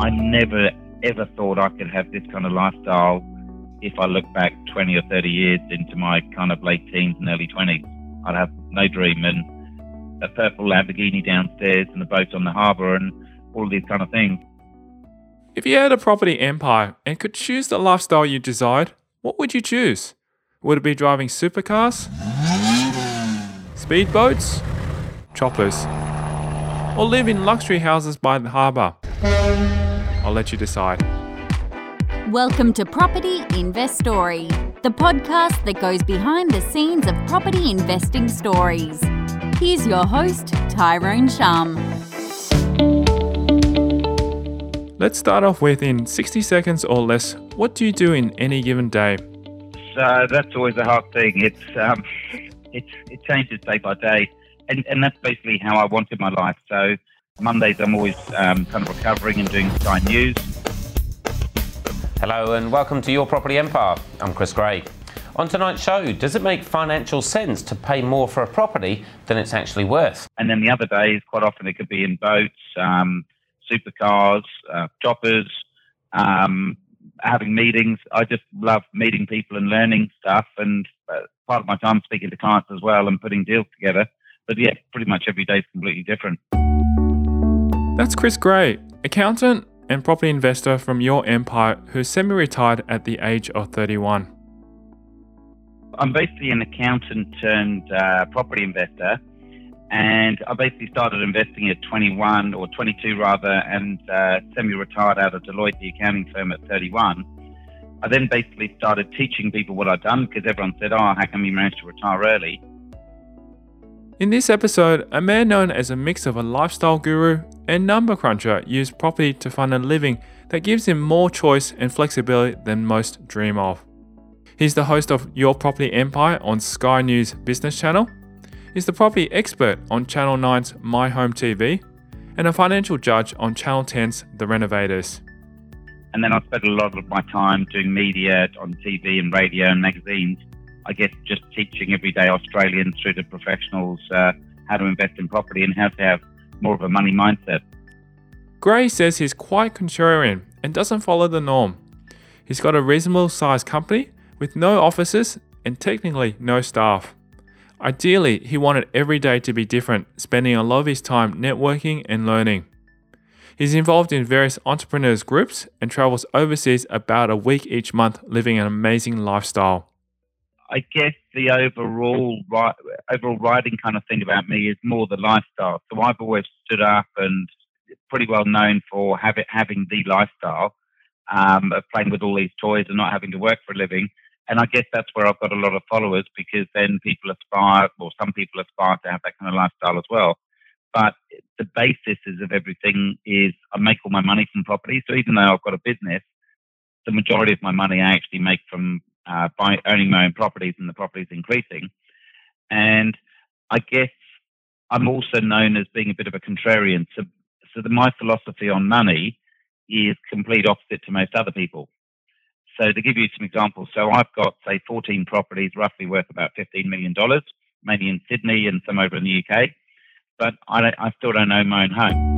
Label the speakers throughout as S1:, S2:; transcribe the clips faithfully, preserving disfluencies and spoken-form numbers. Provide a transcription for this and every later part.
S1: I never, ever thought I could have this kind of lifestyle if I look back twenty or thirty years into my kind of late teens and early twenties. I'd have no dream, and a purple Lamborghini downstairs and a boat on the harbour and all of these kind of things.
S2: If you had a property empire and could choose the lifestyle you desired, what would you choose? Would it be driving supercars, speedboats, choppers, or live in luxury houses by the harbour? I'll let you decide.
S3: Welcome to Property Investory, the podcast that goes behind the scenes of property investing stories. Here's your host, Tyrone Shum.
S2: Let's start off with, in sixty seconds or less, what do you do in any given day?
S1: So that's always a hard thing. It's um, it's it changes day by day, and and that's basically how I wanted my life. So Mondays I'm always um, kind of recovering and doing Sky News.
S4: Hello and welcome to Your Property Empire. I'm Chris Gray. On tonight's show, does it make financial sense to pay more for a property than it's actually worth?
S1: And then the other days, quite often it could be in boats, um, supercars, uh, choppers, um, having meetings. I just love meeting people and learning stuff, and uh, part of my time speaking to clients as well and putting deals together. But yeah, pretty much every day is completely different.
S2: That's Chris Gray, accountant and property investor from Your Empire, who's semi-retired at the age of thirty-one.
S1: I'm basically an accountant turned uh, property investor, and I basically started investing at twenty-one or twenty-two rather, and uh, semi-retired out of Deloitte, the accounting firm, at thirty-one. I then basically started teaching people what I'd done because everyone said, oh, how come you managed to retire early?
S2: In this episode, a man known as a mix of a lifestyle guru and number cruncher used property to fund a living that gives him more choice and flexibility than most dream of. He's the host of Your Property Empire on Sky News Business Channel. He's the property expert on Channel nine's My Home T V and a financial judge on Channel ten's The Renovators.
S1: And then I spent a lot of my time doing media on T V and radio and magazines. I guess just teaching everyday Australians through to professionals uh, how to invest in property and how to have more of a money mindset.
S2: Gray says he's quite contrarian and doesn't follow the norm. He's got a reasonable sized company with no offices and technically no staff. Ideally, he wanted every day to be different, spending a lot of his time networking and learning. He's involved in various entrepreneurs groups and travels overseas about a week each month, living an amazing lifestyle.
S1: I guess the overall overall riding kind of thing about me is more the lifestyle. So I've always stood up and pretty well known for have it, having the lifestyle um, of playing with all these toys and not having to work for a living. And I guess that's where I've got a lot of followers, because then people aspire, or some people aspire to have that kind of lifestyle as well. But the basis is of everything is I make all my money from property. So even though I've got a business, the majority of my money I actually make from uh, by owning my own properties, and the properties increasing. And I guess I'm also known as being a bit of a contrarian. So, so the, my philosophy on money is complete opposite to most other people. So to give you some examples, so I've got, say, fourteen properties roughly worth about fifteen million dollars, mainly in Sydney and some over in the U K, but I, don't, I still don't own my own home.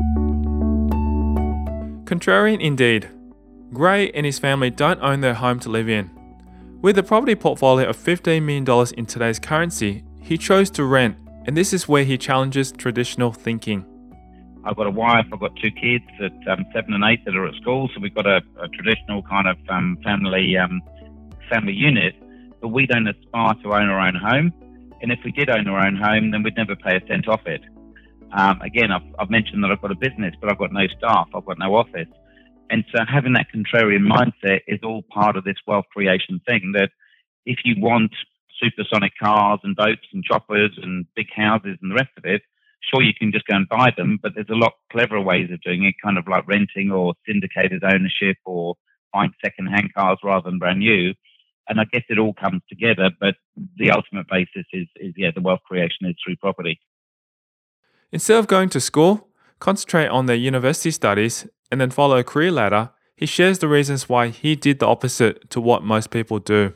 S2: Contrarian indeed. Gray and his family don't own their home to live in. With a property portfolio of fifteen million dollars in today's currency, he chose to rent, and this is where he challenges traditional thinking.
S1: I've got a wife, I've got two kids at um, seven and eight that are at school, so we've got a, a traditional kind of um, family um, family unit, but we don't aspire to own our own home. And if we did own our own home, then we'd never pay a cent off it. Um, again, I've, I've mentioned that I've got a business, but I've got no staff, I've got no office. And so having that contrarian mindset is all part of this wealth creation thing, that if you want supersonic cars and boats and choppers and big houses and the rest of it, sure, you can just go and buy them, but there's a lot cleverer ways of doing it, kind of like renting or syndicated ownership or buying second-hand cars rather than brand new. And I guess it all comes together, but the ultimate basis is, is yeah, the wealth creation is through property.
S2: Instead of going to school, concentrate on their university studies, and then follow a career ladder, he shares the reasons why he did the opposite to what most people do.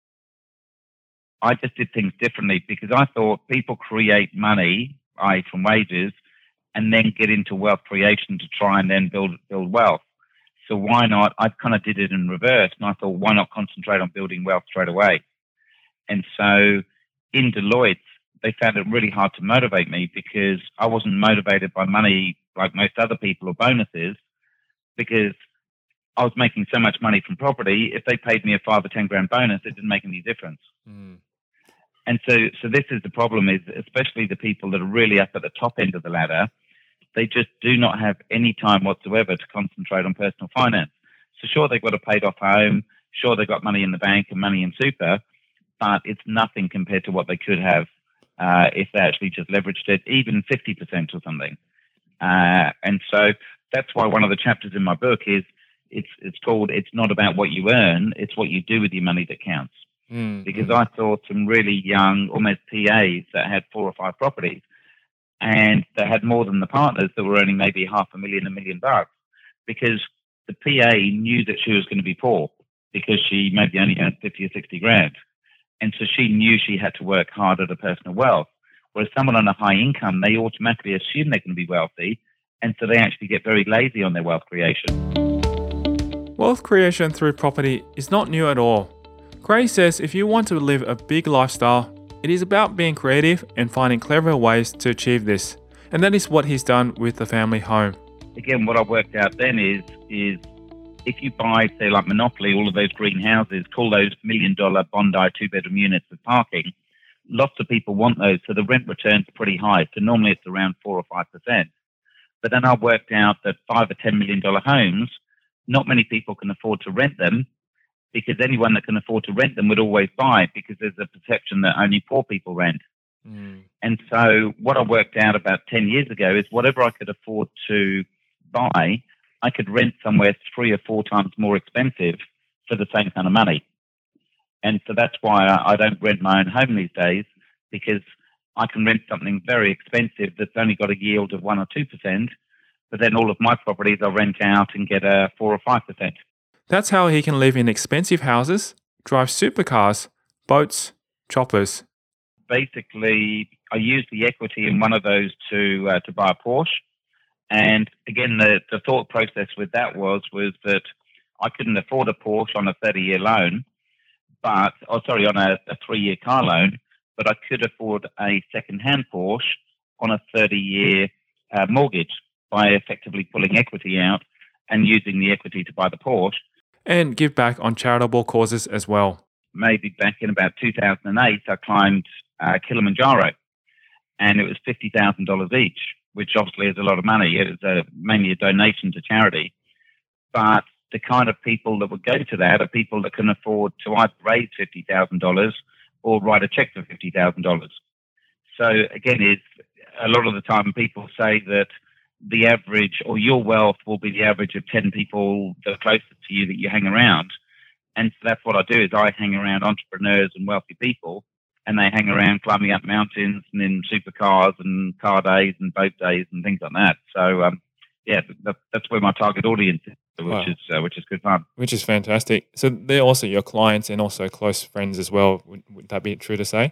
S1: I just did things differently because I thought people create money, that is from wages, and then get into wealth creation to try and then build build wealth. So why not? I kind of did it in reverse, and I thought, why not concentrate on building wealth straight away? And so in Deloitte, they found it really hard to motivate me because I wasn't motivated by money like most other people or bonuses, because I was making so much money from property. If they paid me a five or ten grand bonus, it didn't make any difference. Mm. And so, so this is the problem, is especially the people that are really up at the top end of the ladder, they just do not have any time whatsoever to concentrate on personal finance. So sure, they've got a paid off home. Sure, they've got money in the bank and money in super, but it's nothing compared to what they could have uh, if they actually just leveraged it, even fifty percent or something. Uh, and so that's why one of the chapters in my book is it's it's called "It's Not About What You Earn, It's What You Do With Your Money That Counts." Mm, because mm. I saw some really young, almost P As that had four or five properties, and they had more than the partners that were earning maybe half a million, a million bucks, because the P A knew that she was going to be poor because she maybe only earned fifty or sixty grand. And so she knew she had to work hard at her personal wealth. Whereas someone on a high income, they automatically assume they're going to be wealthy, and so they actually get very lazy on their wealth creation.
S2: Wealth creation through property is not new at all. Gray says if you want to live a big lifestyle, it is about being creative and finding clever ways to achieve this. And that is what he's done with the family home.
S1: Again, what I worked out then is, is if you buy, say, like Monopoly, all of those green houses, call those million dollar Bondi two-bedroom units with parking, lots of people want those, so the rent return's pretty high. So normally it's around four or five percent. But then I worked out that five or ten million dollar homes, not many people can afford to rent them, because anyone that can afford to rent them would always buy, because there's a perception that only poor people rent. Mm. And so what I worked out about ten years ago is whatever I could afford to buy, I could rent somewhere three or four times more expensive for the same kind of money. And so that's why I don't rent my own home these days, because I can rent something very expensive that's only got a yield of one or two percent, but then all of my properties I rent out and get a four or five percent.
S2: That's how he can live in expensive houses, drive supercars, boats, choppers.
S1: Basically, I used the equity in one of those to uh, to buy a Porsche. And again, the, the thought process with that was was that I couldn't afford a Porsche on a thirty-year loan, but oh sorry, on a, a three-year car loan, but I could afford a second-hand Porsche on a thirty-year uh, mortgage by effectively pulling equity out and using the equity to buy the Porsche.
S2: And give back on charitable causes as well.
S1: Maybe back in about two thousand eight, I climbed uh, Kilimanjaro, and it was fifty thousand dollars each, which obviously is a lot of money. It was a, mainly a donation to charity. But the kind of people that would go to that are people that can afford to either raise fifty thousand dollars or write a check for fifty thousand dollars. So again, it's a lot of the time people say that the average, or your wealth will be the average of ten people that are closest to you that you hang around. And so that's what I do, is I hang around entrepreneurs and wealthy people, and they hang around climbing up mountains and in supercars and car days and boat days and things like that. So, um, yeah, that, that's where my target audience is, which wow. is uh, which is good fun.
S2: Which is fantastic. So they're also your clients and also close friends as well. Would, would that be true to say?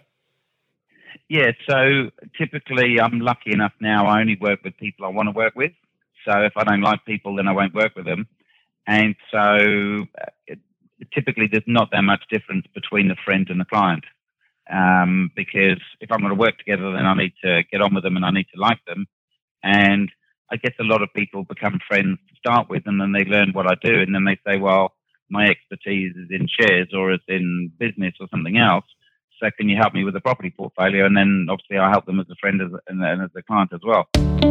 S1: Yeah, so typically I'm lucky enough now I only work with people I want to work with. So if I don't like people, then I won't work with them. And so it, typically there's not that much difference between the friend and the client. Um, because if I'm going to work together, then I need to get on with them and I need to like them. And I guess a lot of people become friends to start with, and then they learn what I do, and then they say, well, my expertise is in shares or is in business or something else. So can you help me with the property portfolio? And then obviously I help them as a friend as, and, and as a client as well.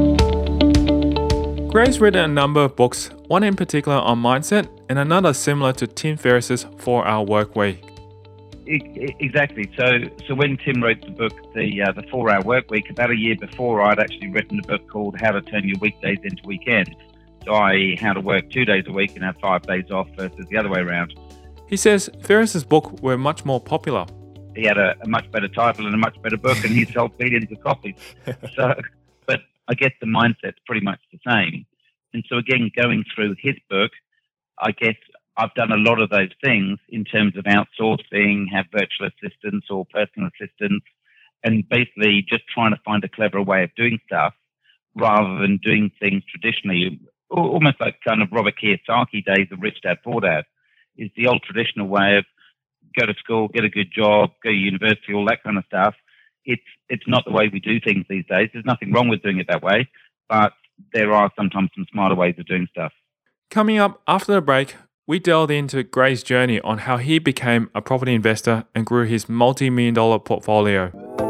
S2: Gray's written a number of books, one in particular on mindset and another similar to Tim Ferriss's four hour Work Week.
S1: Exactly. So, so when Tim wrote the book, the uh, the four hour Work Week, about a year before, I'd actually written a book called How to Turn Your Weekdays into Weekends. So I how to work two days a week and have five days off versus the other way around.
S2: He says Ferriss's book were much more popular.
S1: He had a, a much better title and a much better book, and he sold billions of copies. So, but I guess the mindset's pretty much the same. And so again, going through his book, I guess I've done a lot of those things in terms of outsourcing, have virtual assistants or personal assistants, and basically just trying to find a clever way of doing stuff rather than doing things traditionally. almost like kind of Robert Kiyosaki days of Rich Dad Poor Dad. Is the old traditional way of go to school, get a good job, go to university, all that kind of stuff. It's it's not the way we do things these days. There's nothing wrong with doing it that way, but there are sometimes some smarter ways of doing stuff.
S2: Coming up after the break, we delved into Gray's journey on how he became a property investor and grew his multi-million dollar portfolio.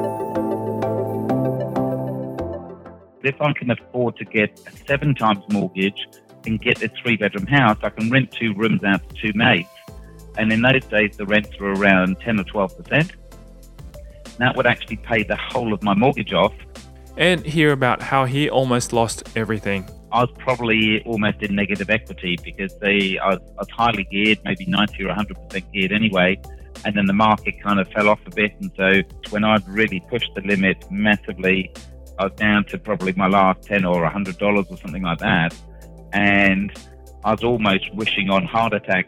S1: If I can afford to get a seven times mortgage and get a three-bedroom house, I can rent two rooms out to two mates. And in those days, the rents were around ten or twelve percent. That would actually pay the whole of my mortgage off.
S2: And hear about how he almost lost everything.
S1: I was probably almost in negative equity because they, I, was, I was highly geared, maybe ninety or one hundred percent geared anyway. And then the market kind of fell off a bit. And so when I'd really pushed the limit massively, I was down to probably my last ten or one hundred dollars or something like that. And I was almost wishing on heart attack.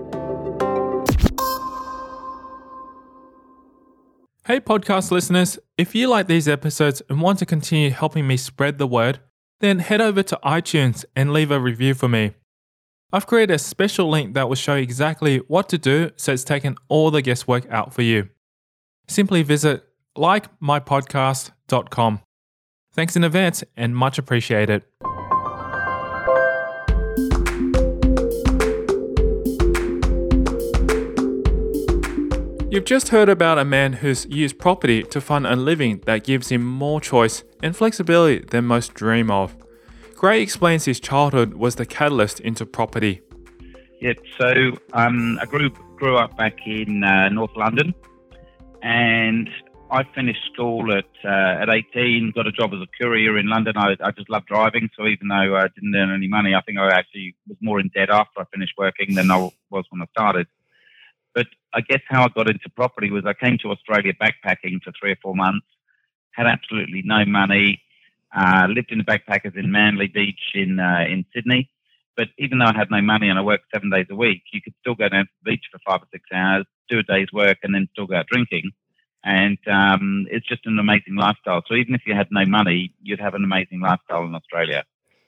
S2: Hey podcast listeners, if you like these episodes and want to continue helping me spread the word, then head over to iTunes and leave a review for me. I've created a special link that will show you exactly what to do, so it's taken all the guesswork out for you. Simply visit like my podcast dot com. Thanks in advance and much appreciated. You've just heard about a man who's used property to fund a living that gives him more choice and flexibility than most dream of. Gray explains his childhood was the catalyst into property.
S1: Yeah, so um, I grew grew up back in uh, North London, and I finished school at uh, at eighteen, got a job as a courier in London. I, I just loved driving, so even though I didn't earn any money, I think I actually was more in debt after I finished working than I was when I started. But I guess how I got into property was I came to Australia backpacking for three or four months, had absolutely no money, uh, lived in the backpackers in Manly Beach in uh, in Sydney. But even though I had no money and I worked seven days a week, you could still go down to the beach for five or six hours, do a day's work, and then still go out drinking. And um, it's just an amazing lifestyle. So even if you had no money, you'd have an amazing lifestyle in Australia.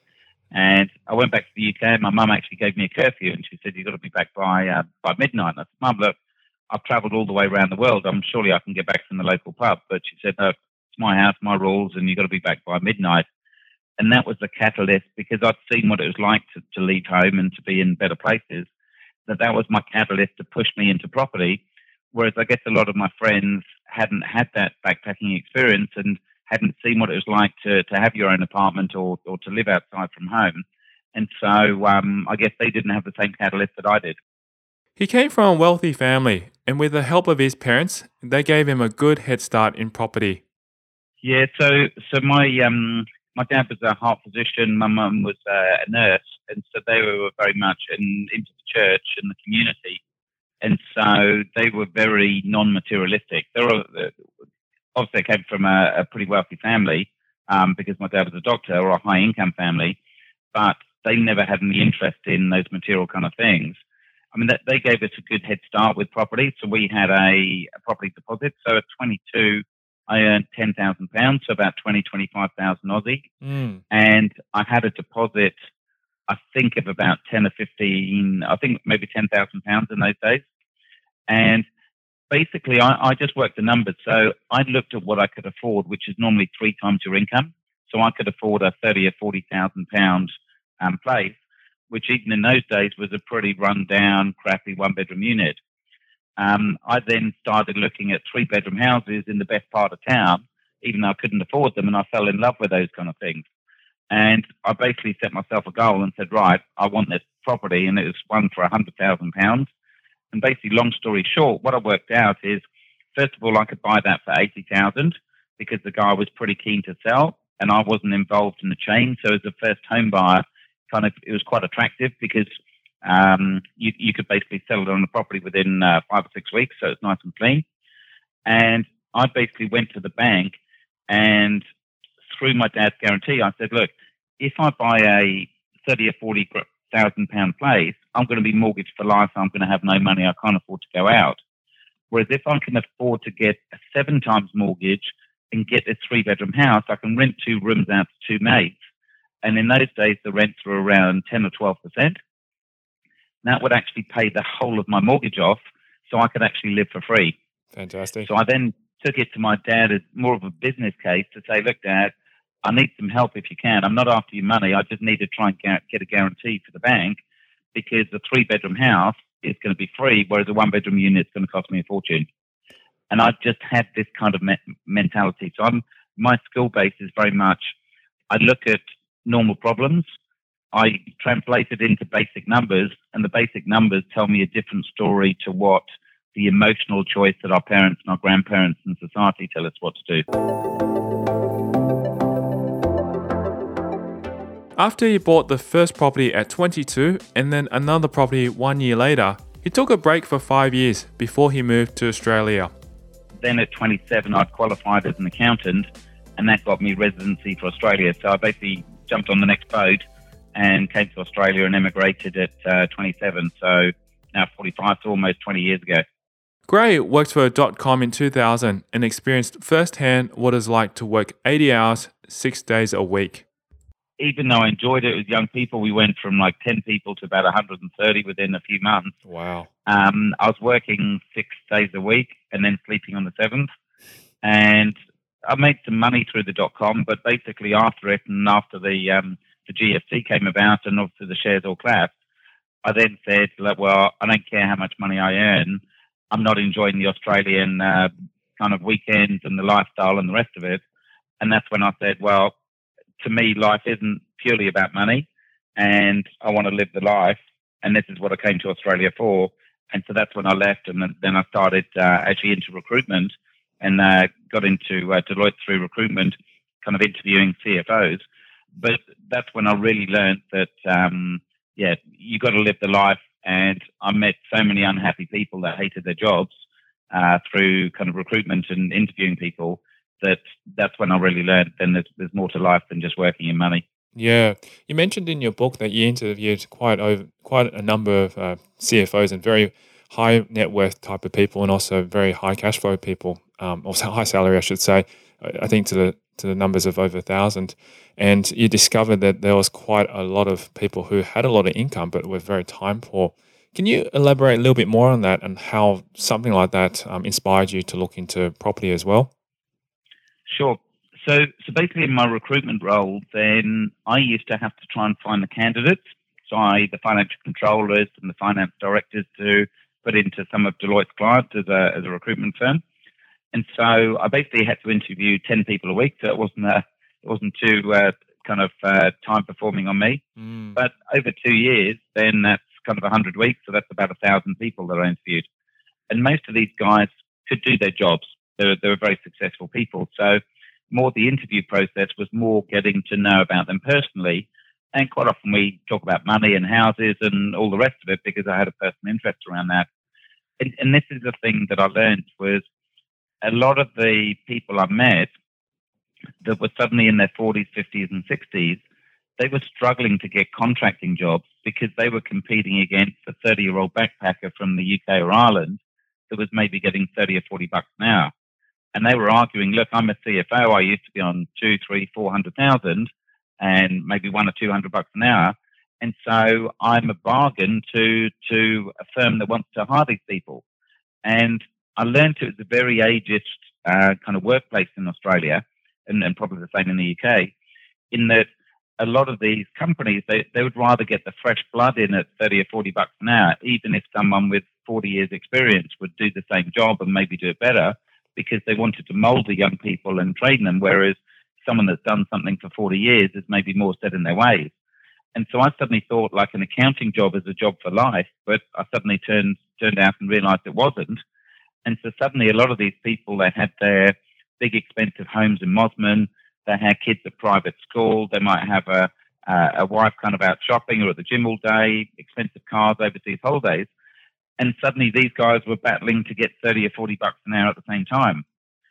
S1: And I went back to the U K, and my mum actually gave me a curfew, and she said, you've got to be back by uh, by midnight. And I said, Mum, look, I've travelled all the way around the world. I'm surely I can get back from the local pub. But she said, no, it's my house, my rules, and you've got to be back by midnight. And that was the catalyst, because I'd seen what it was like to, to leave home and to be in better places, that that was my catalyst to push me into property. Whereas I guess a lot of my friends hadn't had that backpacking experience and hadn't seen what it was like to, to have your own apartment or, or to live outside from home. And so um, I guess they didn't have the same catalyst that I did.
S2: He came from a wealthy family, and with the help of his parents, they gave him a good head start in property.
S1: Yeah, so so my um, my dad was a heart physician, my mum was uh, a nurse, and so they were very much in, into the church and the community. And so they were very non-materialistic. They were, obviously, I came from a, a pretty wealthy family um, because my dad was a doctor, or a high-income family, but they never had any interest in those material kind of things. I mean, that, they gave us a good head start with property. So we had a, a property deposit. So at twenty-two, I earned ten thousand pounds, so about twenty, twenty-five thousand Aussie. Mm. And I had a deposit, I think, of about ten or fifteen, I think maybe ten thousand pounds in those days. And basically, I, I just worked the numbers. So I looked at what I could afford, which is normally three times your income. So I could afford a thirty or forty thousand pound um, place, which even in those days was a pretty run-down, crappy one-bedroom unit. Um, I then started looking at three-bedroom houses in the best part of town, even though I couldn't afford them, and I fell in love with those kind of things. And I basically set myself a goal and said, right, I want this property, and it was one for one hundred thousand pounds. And basically, long story short, what I worked out is, first of all, I could buy that for eighty thousand pounds because the guy was pretty keen to sell, and I wasn't involved in the chain. So as a first home buyer, kind of, it was quite attractive because um, you, you could basically sell it on the property within uh, five or six weeks, so it's nice and clean. And I basically went to the bank, and through my dad's guarantee, I said, look, if I buy a thirty or forty thousand pound place, I'm going to be mortgaged for life. I'm going to have no money. I can't afford to go out. Whereas if I can afford to get a seven times mortgage and get a three bedroom house, I can rent two rooms out to two mates. And in those days, the rents were around ten or twelve percent. That would actually pay the whole of my mortgage off, so I could actually live for free.
S2: Fantastic.
S1: So I then took it to my dad as more of a business case to say, look, Dad, I need some help if you can. I'm not after your money. I just need to try and get a guarantee for the bank, because the three-bedroom house is going to be free, whereas a one-bedroom unit is going to cost me a fortune. And I just had this kind of me- mentality. So I'm, my skill base is very much, I look at normal problems, I translate it into basic numbers, and the basic numbers tell me a different story to what the emotional choice that our parents and our grandparents and society tell us what to do.
S2: After he bought the first property at twenty-two and then another property one year later, he took a break for five years before he moved to Australia.
S1: Then at twenty-seven, I'd qualified as an accountant, and that got me residency for Australia. So I basically jumped on the next boat and came to Australia and emigrated at uh, twenty-seven. So now forty-five, so almost twenty years ago.
S2: Gray worked for dot com in two thousand and experienced firsthand what it's like to work eighty hours, six days a week.
S1: Even though I enjoyed it with young people, we went from like ten people to about one hundred thirty within a few months.
S2: Wow.
S1: Um, I was working six days a week and then sleeping on the seventh. And I made some money through the dot com, but basically after it and after the um, the G F C came about and obviously the shares all collapsed, I then said, well, I don't care how much money I earn. I'm not enjoying the Australian uh, kind of weekends and the lifestyle and the rest of it. And that's when I said, well, to me, life isn't purely about money, and I want to live the life, and this is what I came to Australia for. And so that's when I left, and then I started uh, actually into recruitment and uh, got into uh, Deloitte through recruitment, kind of interviewing C F Os. But that's when I really learned that, um, yeah, you got to live the life. And I met so many unhappy people that hated their jobs uh, through kind of recruitment and interviewing people, that that's when I really learned then there's, there's more to life than just working in money.
S2: Yeah. You mentioned in your book that you interviewed quite over, quite a number of uh, C F Os and very high net worth type of people, and also very high cash flow people, um, or high salary, I should say, I think to the to the numbers of over a thousand. And you discovered that there was quite a lot of people who had a lot of income but were very time poor. Can you elaborate a little bit more on that and how something like that um, inspired you to look into property as well?
S1: Sure. So, so basically in my recruitment role, then I used to have to try and find the candidates. So I, the financial controllers and the finance directors, to put into some of Deloitte's clients as a, as a recruitment firm. And so I basically had to interview ten people a week. So it wasn't a, it wasn't too uh, kind of uh, time performing on me. Mm. But over two years, then that's kind of one hundred weeks. So that's about one thousand people that I interviewed. And most of these guys could do their jobs. They were, they were very successful people. So more the interview process was more getting to know about them personally. And quite often we talk about money and houses and all the rest of it because I had a personal interest around that. And, and this is the thing that I learned was a lot of the people I met that were suddenly in their forties, fifties and sixties, they were struggling to get contracting jobs because they were competing against a thirty-year-old backpacker from the U K or Ireland that was maybe getting thirty or forty bucks an hour. And they were arguing, look, I'm a C F O. I used to be on two, three, four hundred thousand and maybe one or two hundred bucks an hour. And so I'm a bargain to, to a firm that wants to hire these people. And I learned it was a very ageist uh, kind of workplace in Australia, and, and probably the same in the U K, in that a lot of these companies, they, they would rather get the fresh blood in at thirty or forty bucks an hour, even if someone with forty years experience would do the same job and maybe do it better, because they wanted to mold the young people and train them, whereas someone that's done something for forty years is maybe more set in their ways. And so I suddenly thought like an accounting job is a job for life, but I suddenly turned turned out and realized it wasn't. And so suddenly a lot of these people, they had their big expensive homes in Mosman, they had kids at private school, they might have a, uh, a wife kind of out shopping or at the gym all day, expensive cars, overseas holidays. And suddenly these guys were battling to get thirty or forty bucks an hour at the same time.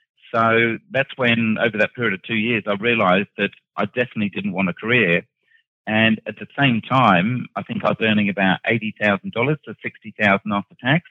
S1: So that's when, over that period of two years, I realized that I definitely didn't want a career. And at the same time, I think I was earning about eighty thousand dollars to sixty thousand dollars after tax.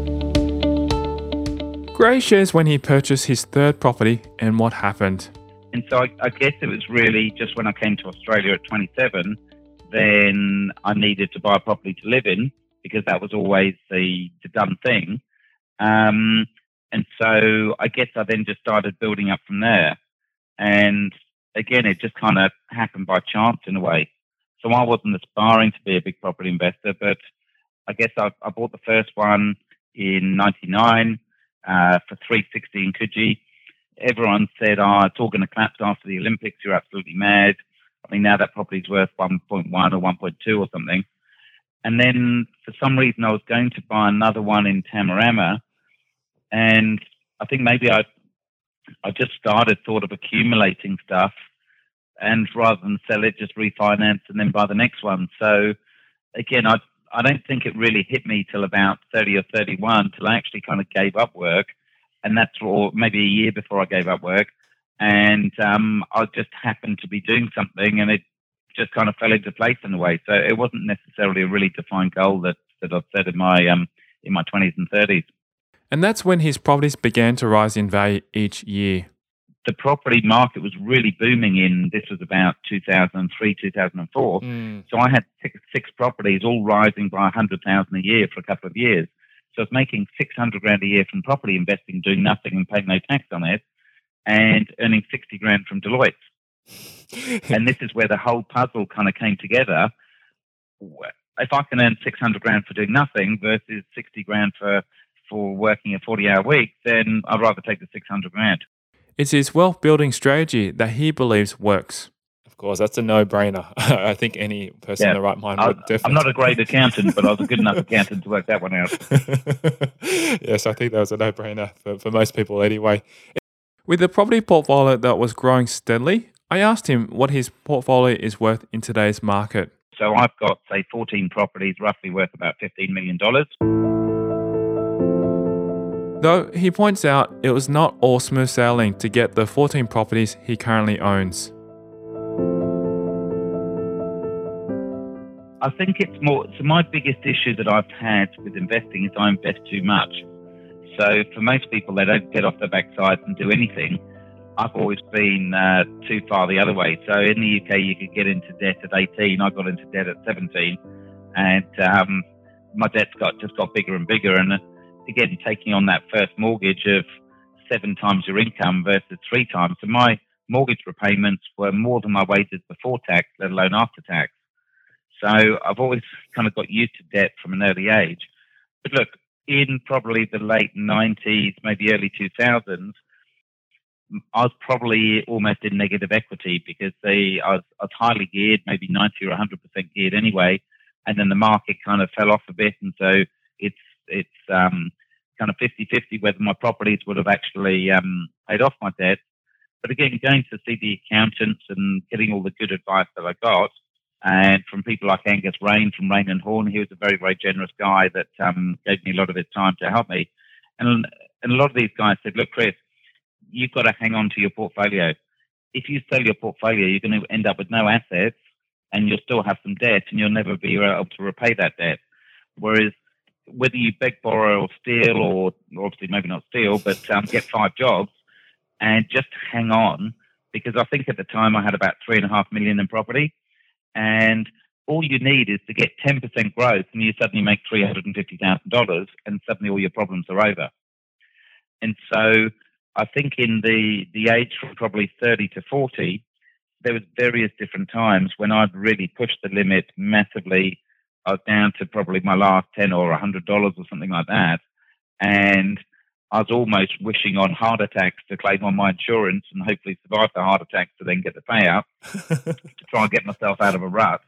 S2: Gray shares when he purchased his third property and what happened.
S1: And so I, I guess it was really just when I came to Australia at twenty-seven, then I needed to buy a property to live in because that was always the, the done thing. Um, and so I guess I then just started building up from there. And again, it just kind of happened by chance in a way. So I wasn't aspiring to be a big property investor, but I guess I, I bought the first one in ninety-nine uh, for three sixty in Coogee. Everyone said, oh, it's all going to collapse after the Olympics. You're absolutely mad. I mean, now that property's worth one point one or one point two or something. And then for some reason, I was going to buy another one in Tamarama. And I think maybe I I just started sort of accumulating stuff. And rather than sell it, just refinance and then buy the next one. So again, I I don't think it really hit me till about thirty or thirty-one, till I actually kind of gave up work. And that's or maybe a year before I gave up work. And um, I just happened to be doing something and it just kind of fell into place in a way. So it wasn't necessarily a really defined goal that, that I've set in my, um, in my twenties and thirties.
S2: And that's when his properties began to rise in value each year.
S1: The property market was really booming in, this was about two thousand three, two thousand four. Mm. So I had six, six properties all rising by one hundred thousand a year for a couple of years. So I was making six hundred grand a year from property investing, doing nothing and paying no tax on it, and earning sixty grand from Deloitte. And this is where the whole puzzle kind of came together. If I can earn six hundred grand for doing nothing versus sixty grand for, for working a forty hour week, then I'd rather take the six hundred grand.
S2: It's his wealth building strategy that he believes works. Of course, that's a no-brainer. I think any person yeah. in the right mind would
S1: I,
S2: definitely.
S1: I'm not a great accountant, but I was a good enough accountant to work that one out.
S2: Yes, I think that was a no-brainer for, for most people anyway. With a property portfolio that was growing steadily, I asked him what his portfolio is worth in today's market.
S1: So I've got, say, fourteen properties, roughly worth about fifteen million dollars.
S2: Though he points out it was not all smooth sailing to get the fourteen properties he currently owns.
S1: I think it's more, so my biggest issue that I've had with investing is I invest too much. So for most people, they don't get off their backside and do anything. I've always been uh, too far the other way. So in the U K, you could get into debt at eighteen. I got into debt at seventeen. And um, my debt's got just got bigger and bigger. And uh, again, taking on that first mortgage of seven times your income versus three times. So my mortgage repayments were more than my wages before tax, let alone after tax. So I've always kind of got used to debt from an early age. But look, in probably the late nineties, maybe early two thousands, I was probably almost in negative equity because they, I, was, I was highly geared, maybe ninety or one hundred percent geared anyway. And then the market kind of fell off a bit. And so it's it's um, kind of fifty-fifty whether my properties would have actually um, paid off my debt. But again, going to see the accountants and getting all the good advice that I got, and from people like Angus Rain from Rain and Horn, he was a very, very generous guy that um, gave me a lot of his time to help me. And, and a lot of these guys said, look, Chris, you've got to hang on to your portfolio. If you sell your portfolio, you're going to end up with no assets and you'll still have some debt and you'll never be able to repay that debt. Whereas whether you beg, borrow or steal, or, or obviously maybe not steal, but um, get five jobs and just hang on, because I think at the time I had about three and a half million in property. And all you need is to get ten percent growth and you suddenly make three hundred fifty thousand dollars and suddenly all your problems are over. And so I think in the, the age from probably thirty to forty, there was various different times when I'd really pushed the limit massively. I was down to probably my last ten or one hundred dollars or something like that. And I was almost wishing on heart attacks to claim on my insurance and hopefully survive the heart attack to then get the payout to try and get myself out of a rut.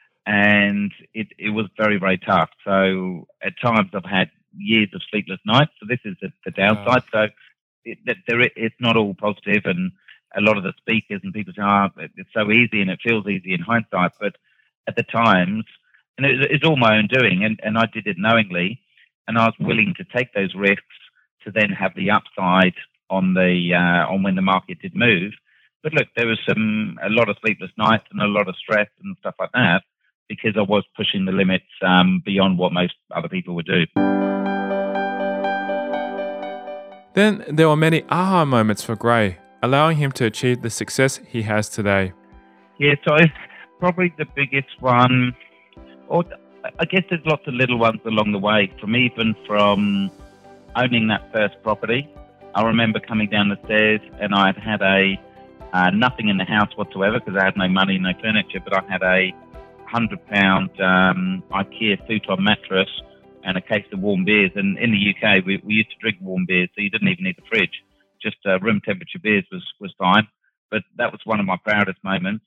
S1: And it, it was very, very tough. So at times I've had years of sleepless nights. So this is the, the downside. Oh. So it, there, it's not all positive, and a lot of the speakers and people say, oh, it's so easy and it feels easy in hindsight. But at the times, and it, it's all my own doing, and, and I did it knowingly, and I was willing to take those risks to then have the upside on the uh, on when the market did move. But look, there was some a lot of sleepless nights and a lot of stress and stuff like that because I was pushing the limits um, beyond what most other people would do.
S2: Then there were many aha moments for Gray. allowing him to achieve the success he has today.
S1: Yeah, so it's probably the biggest one, or I guess there's lots of little ones along the way, from even from owning that first property. I remember coming down the stairs and I'd had a uh, nothing in the house whatsoever because I had no money, no furniture, but I had a one hundred pound um, IKEA futon mattress and a case of warm beers. And in the U K, we, we used to drink warm beers, so you didn't even need a fridge. Just uh, room temperature beers was, was fine. But that was one of my proudest moments.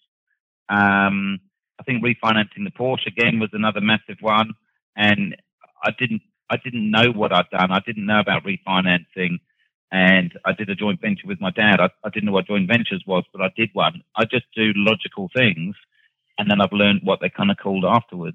S1: Um, I think refinancing the Porsche again was another massive one. And I didn't I didn't know what I'd done. I didn't know about refinancing. And I did a joint venture with my dad. I, I didn't know what joint ventures was, but I did one. I just do logical things, and then I've learned what they're kind of called afterwards.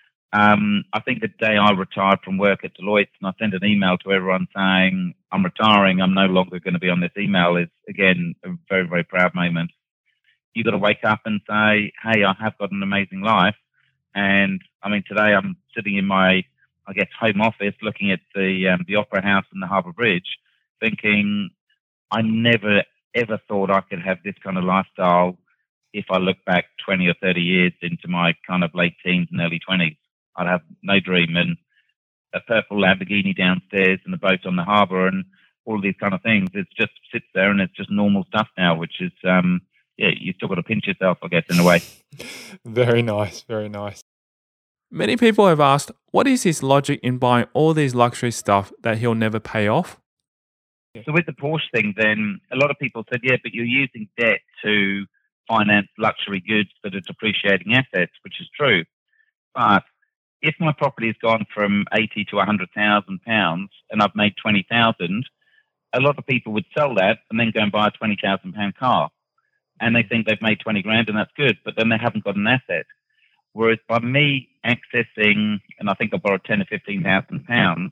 S1: Um, I think the day I retired from work at Deloitte, and I sent an email to everyone saying, I'm retiring, I'm no longer going to be on this email, is, again, a very, very proud moment. You've got to wake up and say, hey, I have got an amazing life. And, I mean, today I'm sitting in my, I guess, home office looking at the um, the Opera House and the Harbour Bridge, thinking I never, ever thought I could have this kind of lifestyle if I look back twenty or thirty years into my kind of late teens and early twenties. I'd have no dream, and a purple Lamborghini downstairs and a boat on the harbour and all of these kind of things. It just sits there and it's just normal stuff now, which is, um, yeah, you still got to pinch yourself, I guess, in a way.
S2: Very nice, very nice. Many people have asked, what is his logic in buying all these luxury stuff that he'll never pay off?
S1: So with the Porsche thing, then a lot of people said, yeah, but you're using debt to finance luxury goods that are depreciating assets, which is true. But if my property has gone from eighty to one hundred thousand pounds and I've made twenty thousand, a lot of people would sell that and then go and buy a twenty thousand pound car. And they think they've made twenty grand and that's good, but then they haven't got an asset. Whereas by me accessing, and I think I borrowed ten or fifteen thousand pounds,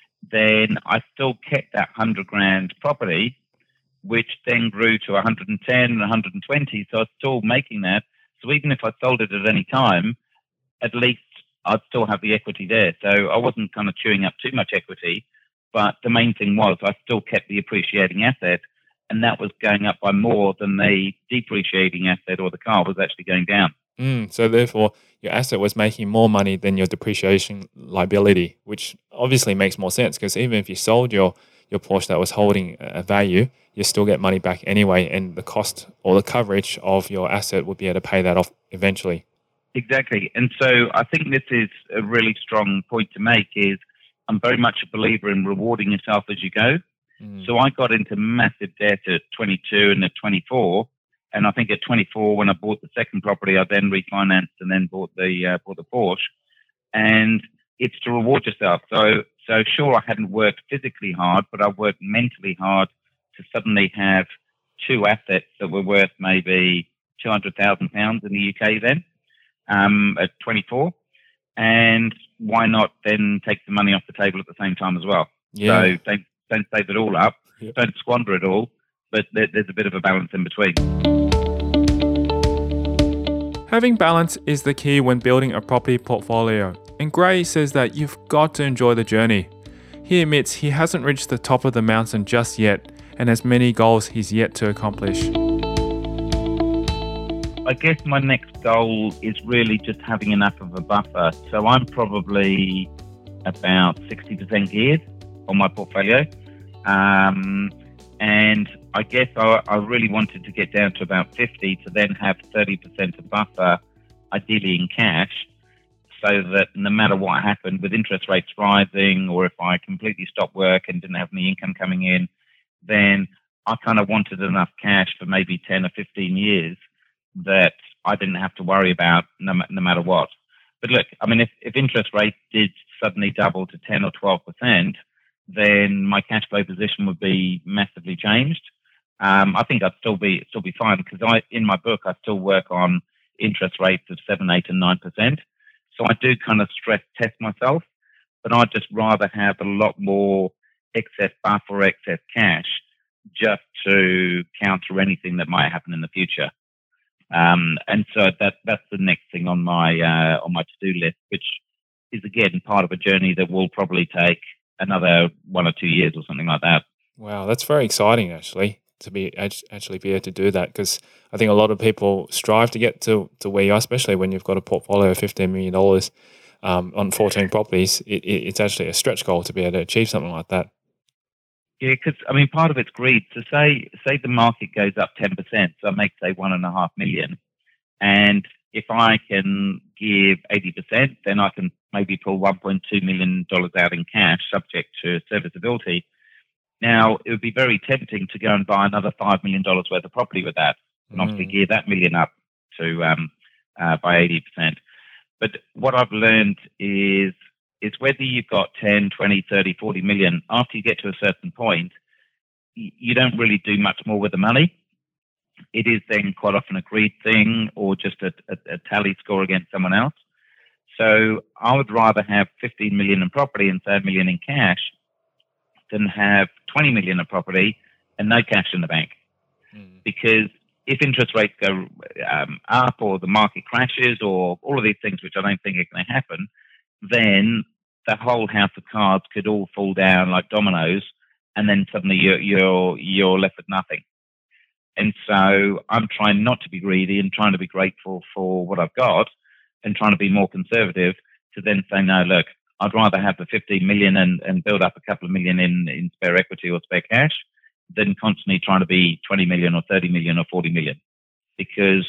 S1: then I still kept that one hundred grand property, which then grew to one hundred ten and one hundred twenty. So I was still making that. So even if I sold it at any time, at least I'd still have the equity there. So I wasn't kind of chewing up too much equity, but the main thing was I still kept the appreciating asset, and that was going up by more than the depreciating asset or the car was actually going down.
S2: Mm, so therefore, your asset was making more money than your depreciation liability, which obviously makes more sense because even if you sold your, your Porsche that was holding a value, you still get money back anyway, and the cost or the coverage of your asset would be able to pay that off eventually.
S1: Exactly. And so I think this is a really strong point to make is I'm very much a believer in rewarding yourself as you go. Mm. So I got into massive debt at twenty-two and at twenty-four. And I think at twenty-four, when I bought the second property, I then refinanced and then bought the uh, bought the Porsche. And it's to reward yourself. So, so sure, I hadn't worked physically hard, but I worked mentally hard to suddenly have two assets that were worth maybe two hundred thousand pounds in the U K then um, at twenty-four. And why not then take the money off the table at the same time as well?
S2: Yeah.
S1: So don't, don't save it all up, yep. Don't squander it all, but there, there's a bit of a balance in between.
S2: Having balance is the key when building a property portfolio, and Gray says that you've got to enjoy the journey. He admits he hasn't reached the top of the mountain just yet and has many goals he's yet to accomplish.
S1: I guess my next goal is really just having enough of a buffer. So I'm probably about sixty percent geared on my portfolio. Um, and I guess I, I really wanted to get down to about fifty to then have thirty percent of buffer, ideally in cash, so that no matter what happened with interest rates rising or if I completely stopped work and didn't have any income coming in, then I kind of wanted enough cash for maybe ten or fifteen years that I didn't have to worry about no, no matter what. But look, I mean, if, if interest rates did suddenly double to ten or twelve percent, then my cash flow position would be massively changed. Um, I think I'd still be still be fine because I, in my book, I still work on interest rates of seven, eight, and nine percent. So I do kind of stress test myself, but I'd just rather have a lot more excess buffer, excess cash, just to counter anything that might happen in the future. Um, and so that that's the next thing on my uh, on my to-do list, which is again part of a journey that will probably take another one or two years or something like that.
S2: Wow, that's very exciting actually. to be actually be able to do that, because I think a lot of people strive to get to, to where you are, especially when you've got a portfolio of fifteen million dollars um, on fourteen properties. It, it, it's actually a stretch goal to be able to achieve something like that.
S1: Yeah, because I mean, part of it's greed. So say say the market goes up ten percent, so I make say one and a half million, and if I can give eighty percent, then I can maybe pull one point two million dollars out in cash, subject to serviceability. Now, it would be very tempting to go and buy another five million dollars worth of property with that, and mm. obviously gear that million up to um, uh, by eighty percent. But what I've learned is is whether you've got ten, twenty, thirty, forty million, after you get to a certain point, you don't really do much more with the money. It is then quite often a greed thing or just a, a, a tally score against someone else. So I would rather have fifteen million in property and say a million in cash than have twenty million in property and no cash in the bank. Mm. Because if interest rates go um, up or the market crashes or all of these things, which I don't think are going to happen, then the whole house of cards could all fall down like dominoes, and then suddenly you're you're you're left with nothing. And so I'm trying not to be greedy and trying to be grateful for what I've got and trying to be more conservative to then say, no, look, I'd rather have the fifteen million and, and build up a couple of million in, in spare equity or spare cash than constantly trying to be twenty million or thirty million or forty million. Because,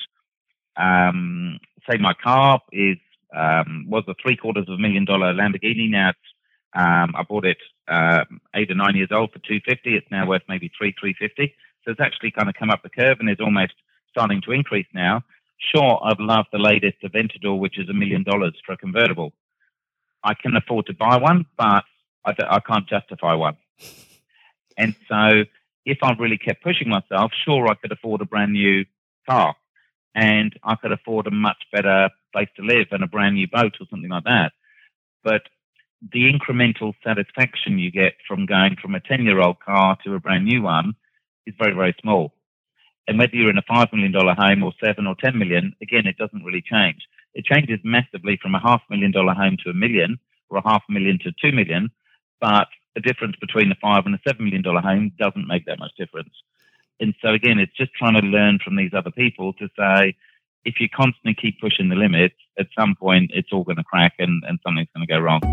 S1: um, say my car is, um, was a three quarters of a million dollar Lamborghini. Now it's, um, I bought it, uh, eight or nine years old for two fifty. It's now worth maybe three, three fifty. So it's actually kind of come up the curve and is almost starting to increase now. Sure, I'd love the latest Aventador, which is a million dollars for a convertible. I can afford to buy one, but I, I can't justify one. And so if I really kept pushing myself, sure, I could afford a brand new car and I could afford a much better place to live and a brand new boat or something like that. But the incremental satisfaction you get from going from a ten-year-old car to a brand new one is very, very small. And whether you're in a five million dollars home or seven or ten million, again, it doesn't really change. It changes massively from a half million dollar home to a million or a half million to two million, but the difference between a five and a seven million dollar home doesn't make that much difference. And so again, it's just trying to learn from these other people to say, if you constantly keep pushing the limits, at some point it's all going to crack and, and something's going to go wrong.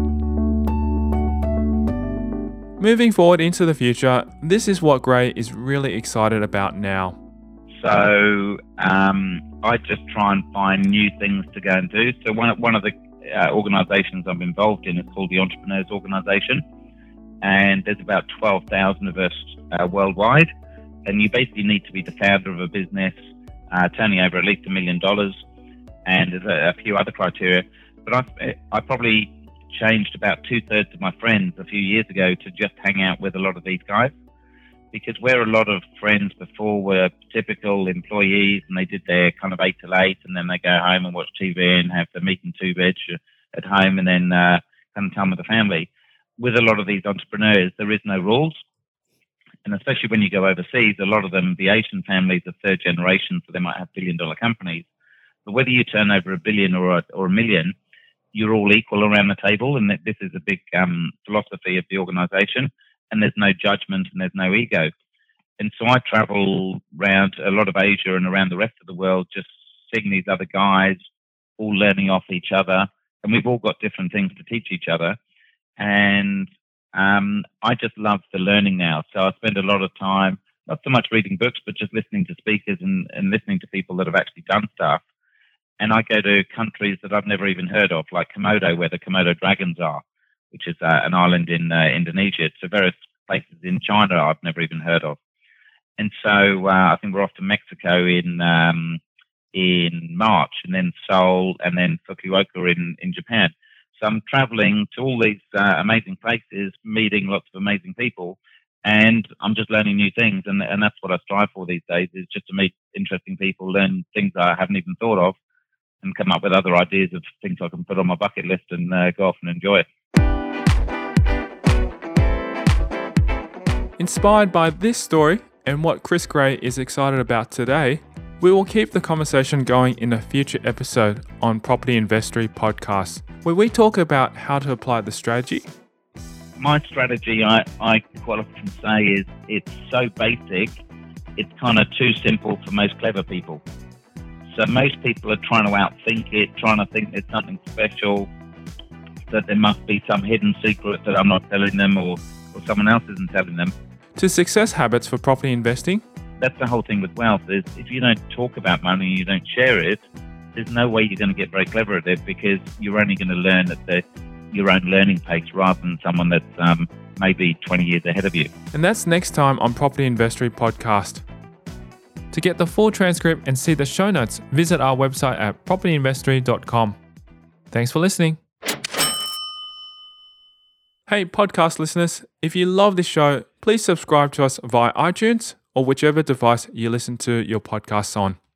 S2: Moving forward into the future, this is what Gray is really excited about now.
S1: So um, I just try and find new things to go and do. So one, one of the uh, organisations I'm involved in is called the Entrepreneurs Organisation. And there's about twelve thousand of us uh, worldwide. And you basically need to be the founder of a business, uh, turning over at least a million dollars. And there's a, a few other criteria. But I, I probably changed about two-thirds of my friends a few years ago to just hang out with a lot of these guys, because where a lot of friends before were typical employees and they did their kind of eight till eight and then they go home and watch T V and have the meat and two veg at home and then uh, come time with the family. With a lot of these entrepreneurs, there is no rules. And especially when you go overseas, a lot of them, the Asian families are third generation, so they might have billion dollar companies. But whether you turn over a billion or a, or a million, you're all equal around the table, and that this is a big um, philosophy of the organization, and there's no judgment and there's no ego. And so I travel around a lot of Asia and around the rest of the world, just seeing these other guys, all learning off each other, and we've all got different things to teach each other. And um, I just love the learning now. So I spend a lot of time, not so much reading books, but just listening to speakers and, and listening to people that have actually done stuff. And I go to countries that I've never even heard of, like Komodo, where the Komodo dragons are, which is uh, an island in uh, Indonesia. So various places in China I've never even heard of. And so uh, I think we're off to Mexico in um, in March, and then Seoul, and then Fukuoka in, in Japan. So I'm traveling to all these uh, amazing places, meeting lots of amazing people, and I'm just learning new things. And, and that's what I strive for these days, is just to meet interesting people, learn things I haven't even thought of, and come up with other ideas of things I can put on my bucket list and uh, go off and enjoy it.
S2: Inspired by this story and what Chris Gray is excited about today, we will keep the conversation going in a future episode on Property Investory Podcast, where we talk about how to apply the strategy.
S1: My strategy, I, I quite often say, is it's so basic it's kind of too simple for most clever people. So most people are trying to outthink it, trying to think there's something special, that there must be some hidden secret that I'm not telling them or, or someone else isn't telling them.
S2: To success habits for property investing.
S1: That's the whole thing with wealth, is if you don't talk about money, you don't share it, there's no way you're going to get very clever at it, because you're only going to learn at the, your own learning pace rather than someone that's um, maybe twenty years ahead of you.
S2: And that's next time on Property Investory Podcast. To get the full transcript and see the show notes, visit our website at property investory dot com. Thanks for listening. Hey, podcast listeners, if you love this show, please subscribe to us via iTunes or whichever device you listen to your podcasts on.